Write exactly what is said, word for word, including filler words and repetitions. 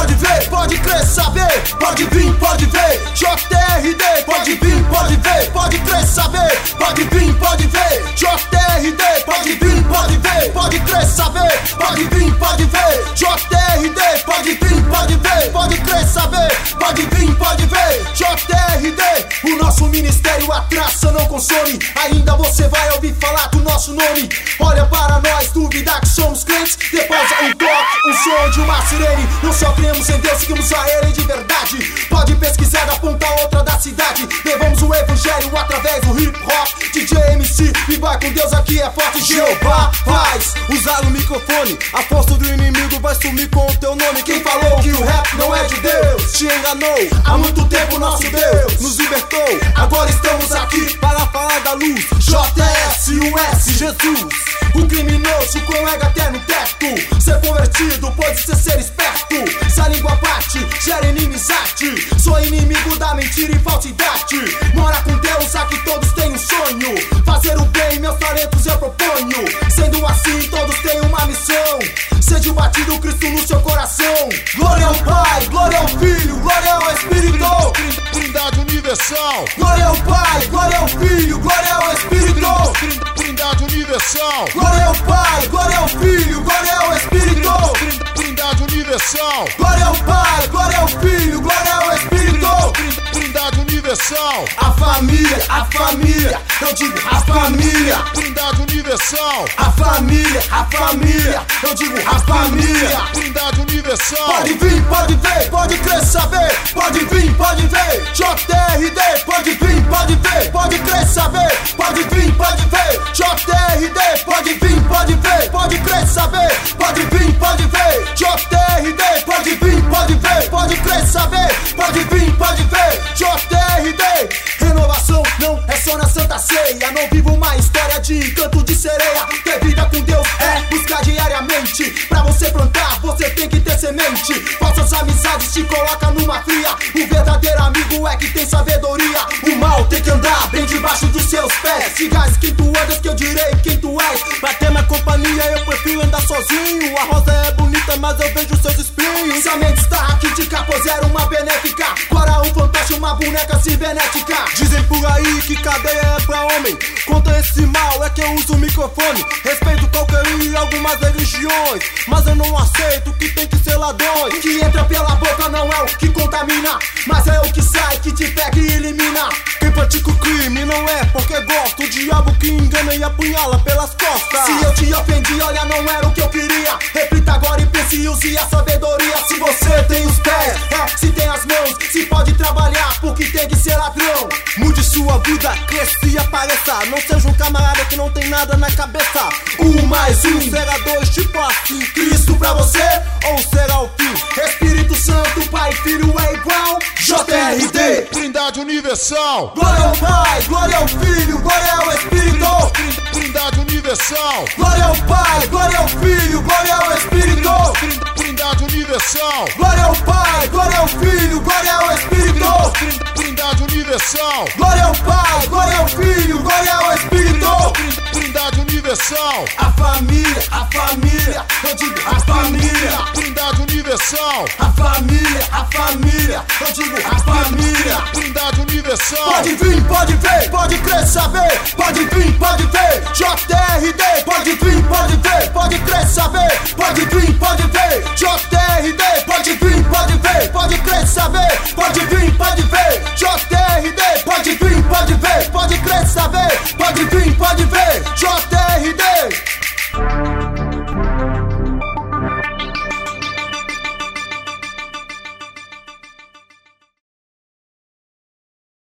pode ver, pode crer, saber, pode vir, pode ver. J R D, pode vir, pode ver, pode crer, saber, pode vir, pode ver. J R D, pode vir, pode ver, pode crer, saber, pode vir, pode ver. J R D, pode vir, pode ver, pode crer, saber, pode vir, pode ver. J R D, o nosso ministério a traça não consome. Ainda você vai ouvir falar do nosso nome. Olha para nós, duvidar que somos crentes. Depois um toque, um som de uma sirene. Não só cremos em Deus, seguimos a Ele de verdade. Pode pesquisar da ponta a outra da cidade. Levamos o evangelho através do hip hop. D J M C, e vai com Deus, aqui é forte. Jeová faz usar o microfone. A força do inimigo vai sumir com o teu nome. Quem falou que o rap não é de Deus te enganou. Há muito tempo nosso Deus nos libertou. Agora estamos aqui para falar da luz. J S U S, Jesus. O criminoso com ego até no teto. Ser convertido pode ser ser esperto. Se a língua parte, gera inimizade. Sou inimigo da mentira e falsidade. Mora com Deus, aqui todos têm um sonho. Fazer o bem, meus talentos eu proponho. Sendo assim, todos têm uma missão. Seja o batido Cristo no seu coração. Glória ao Pai, glória ao Filho, glória ao Espírito. Trindade universal. Glória ao Pai, glória ao Filho, glória ao Espírito. Trindade universal. Glória ao Pai, glória ao Filho, glória ao Espírito. Trindade universal. Glória ao Pai, glória ao Filho, glória ao Espírito. Trindade universal. A família, a família, eu digo a família. Trindade universal. A família, a família, eu digo a família. Trindade universal. Pode vir, pode ver, pode crer, saber. Pode vir, pode ver. J R D, pode vir, pode ver, pode crer, saber. Pode vir, pode ver. J R D, pode vir, pode ver, pode crer, saber. Pode vir, pode ver. J R D, pode vir, pode ver, pode crer, saber. Pode vir, pode ver. J R D, renovação não é só na Santa Ceia. Não vivo uma história de canto de sereia. Ter vida com Deus é buscar diariamente. Pra você plantar, você tem que ter semente. Falsas amizades te colocam numa fria. O verdadeiro amigo é que tem sabedoria. O mal tem que andar bem debaixo dos seus pés. Sigas quem tu andas, que eu direi quem tu és. Pra ter minha companhia eu prefiro andar sozinho. A rosa é bonita, mas eu vejo seus espinhos. Se a mente está aqui de capoeira, uma benéfica. Agora um fantoche, uma boneca cibernética. Dizem por aí que cadeia é pra homem. Contra esse mal é que eu uso o microfone. Respeito qualquer um e algumas religiões, mas eu não aceito que tem que ser ladrões. O que entra pela boca não é o que contamina, mas é o que sai que te pega e elimina. Quem pratica o crime não é porque gosta. O diabo que engana e apunhala pelas costas. Se eu te ofendi, olha, não era o que eu queria. Reflita agora e pense e use a sabedoria. Se você tem os pés, é, se tem as mãos, se pode trabalhar porque tem que ser ladrão. Mude sua vida, cresça e apareça. Não seja um camarada que não tem nada na cabeça. Um mais um será dois, tipo assim. Cristo pra você ou será o fim? Espírito Santo, Pai, Filho é igual. J R D, Trindade universal. glória ao Pai, glória ao Filho, glória ao Espírito. Trindade universal. Glória ao Pai, glória ao Filho, glória ao Espírito. Trindade universal. Glória ao Pai, glória ao Filho, glória ao Espírito. Trindade universal. Glória ao Pai, glória ao Filho, glória ao Espírito. Trindade universal. A família, a família, eu digo a família. Trindade universal. A família, a família, eu digo a família. Trindade universal. Pode vir, pode ver, pode crer, saber. Pode vir, pode ver. J R D, pode vir, pode ver, pode crer, saber. Pode vir, pode ver. J R D, pode vir, pode ver, pode crer, saber. Pode vir, pode ver. J R D, pode vir, pode ver, pode crer, saber. Pode vir, pode ver. J